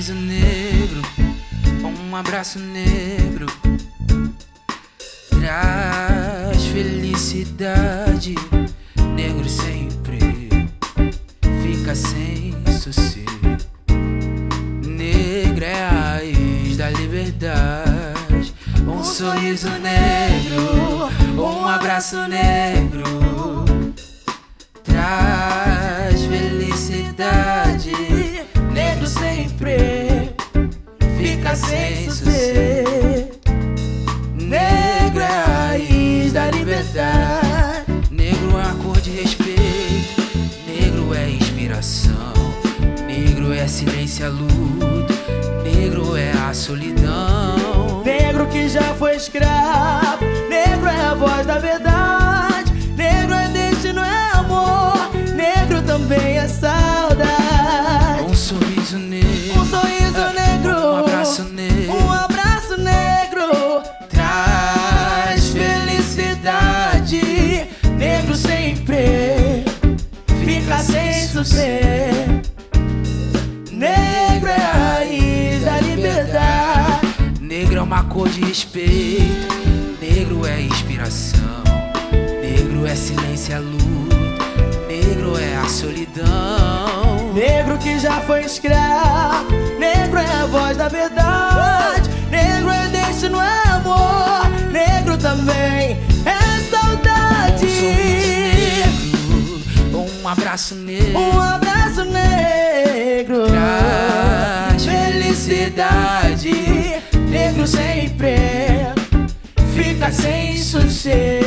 sorriso negro, um abraço negro, traz felicidade. Negro sempre fica sem sossego. Negro é a raiz da liberdade. Um sorriso negro, um abraço negro, traz felicidade. Negro sempre fica sem sossego. Negro é a raiz da liberdade. Negro é a cor de respeito. Negro é inspiração. Negro é silêncio, a luta. Negro é a solidão. Negro que já foi escravo. Negro é a voz da verdade. Negro é destino, é amor. Negro também é saudade. Um sorriso negro, um sorriso negro, um abraço negro, um abraço negro, traz felicidade. negro sempre fica sem sossego. Negro é a raiz da liberdade. Negro é uma cor de respeito. Negro é inspiração. Negro é silêncio, a luta. Negro é a solidão. Negro que já foi escravo. Negro é a voz da verdade. Negro é destino, é amor. Negro também é saudade. Um abraço negro, um abraço negro, traz felicidade. negro sempre fica sem sossego.